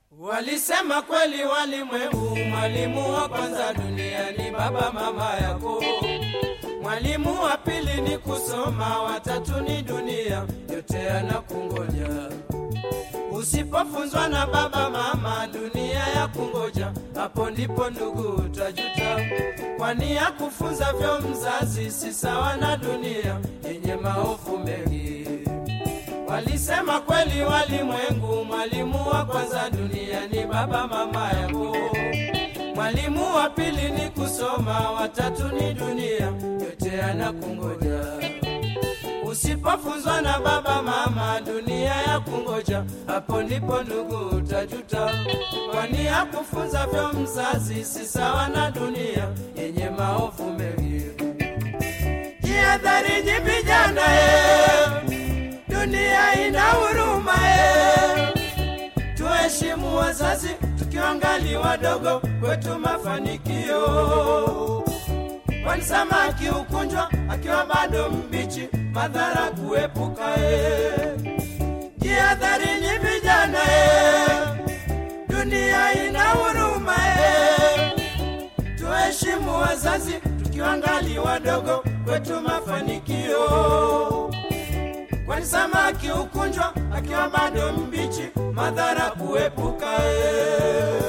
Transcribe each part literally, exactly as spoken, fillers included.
Walisema kweli walimwengu, mwalimu wa kwanza duniani baba mama yako. Mwalimu wa pili ni kusoma, watatu ni dunia, yote yanakungoja. Usipofunzwa na baba mama, dunia ya kungoja, hapo ndipo ndugu utajuta. Kwani ya kufunza vyo mzazi si sawa na dunia yenye maovu mengi. Walisema kweli walimwengu, mwalimu wa kwanza duniani baba mama yako. Mwalimu wa pili ni kusoma, watatu ni dunia, yote yanakungoja. Usipofunzwa na baba mama, dunia ya kungoja, hapo ndipo ndugu utajuta. Kwani ya kufunza vyo mzazi si sawa na dunia yenye maovu mengi. Jihadhari nyi vijana, eh, dunia ina huruma, eh. Tuheshimu wazazi tukiwangali wadogo, kwetu mafanikio. Kwani samaki ukunjwa akiwa bado mbichi, madhara kuepuka, eh. Jihadhari nyi vijana, eh, dunia ina huruma, eh. Tuheshimu wazazi tukiwangali wadogo, kwetu mafanikio. Kwani samaki ukunjwa akiwa bado mbichi, madhara kuepuka, eh.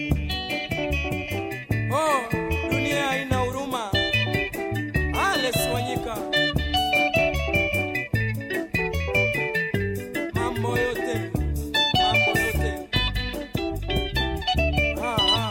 Oh, dunia ina huruma. Alex Wanyika. Mambo yote, mambo yote. Ha, ha.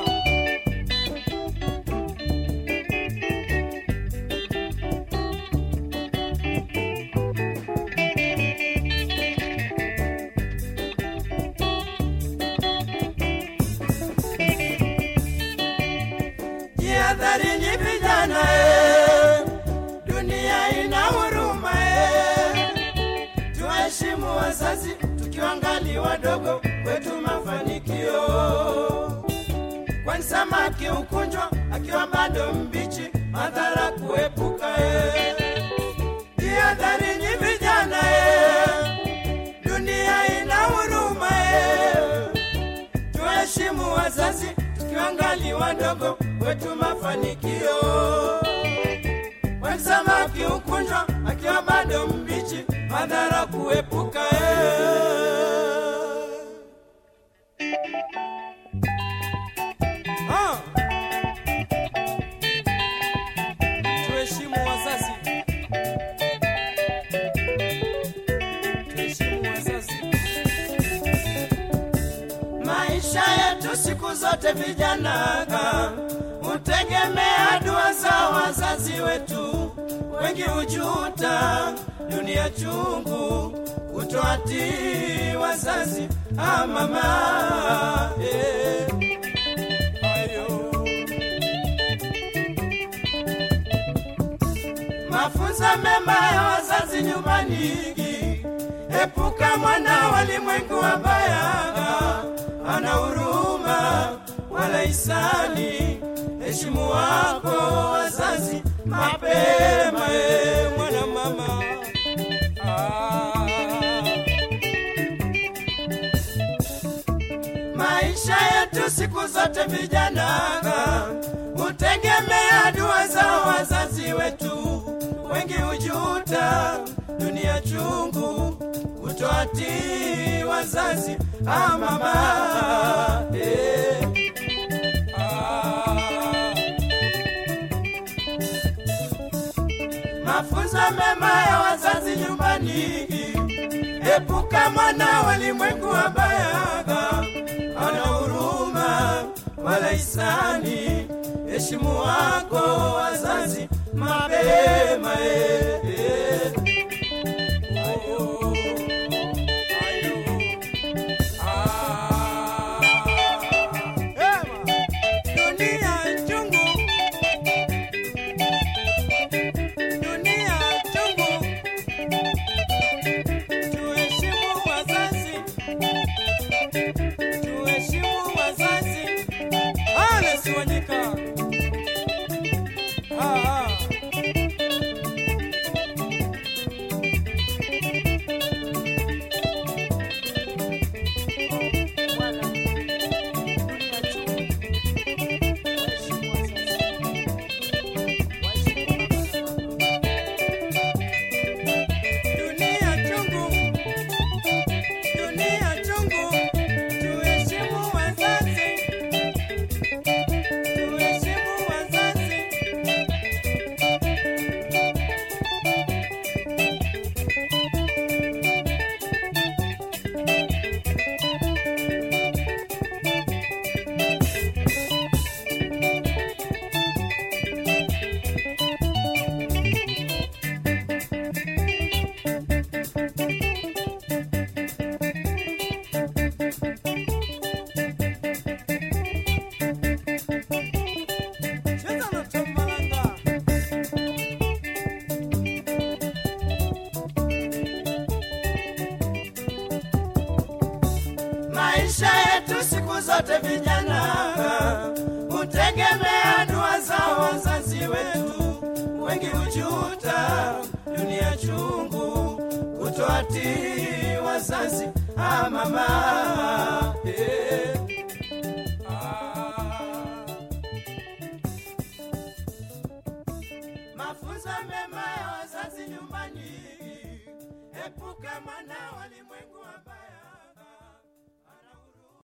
Jihadhari nyi vijana, eh, dunia ina huruma, eh. Tuheshimu wazazi tukiwangali wadogo, kwetu mafanikio. Kwani samaki ukunjwa akiwa bado mbichi, madhara kuepuka, eh. Jihadhari nyi vijana, eh, dunia ina huruma, eh. Tuheshimu wazazi tukiwangali wadogo, kwetu mafanikio. Kwani samaki ukunjwa akiwa bado mbichi, madhara kuepuka, eh. Ah. Tuheshimu wazazi. Tuheshimu wazazi. Maisha yetu siku zote vijana, utegemea dua za wazazi wetu. Wengi ujuta dunia chungu, kutoatii wazazi, ah mama, eh. Ayo. Mafunza mema ya wazazi nyumbani, epuka mwana walimwengu wabaya, ana huruma wala hisani. Heshimu wako wazazi mapema, eh, mwana mama, ah. Maisha yetu siku zote vijana, utegemea dua za wazazi wetu. Wengi ujuta dunia chungu, kutoatii wazazi, ah mama, eh. Mafunzo mema ya wazazi nyumbani, epuka mwana walimwengu wabaya, ana huruma wala hisani. Heshimu wako wazazi mapema, eh, eh. Ayo, ayo, ah. Ema, dunia chungu, dunia chungu. Tuheshimu wazazi, tuheshimu wazazi. Alex Wanyika. Ah, ah. maisha yetu siku zote vijana utegemea dua za wazazi wetu. Wengi hujuta dunia chungu kutoatii wazazi. Ah mama, eh. Ah. Mafunzo mema ya wazazi nyumbani, epuka mwana walimwengu wabaya.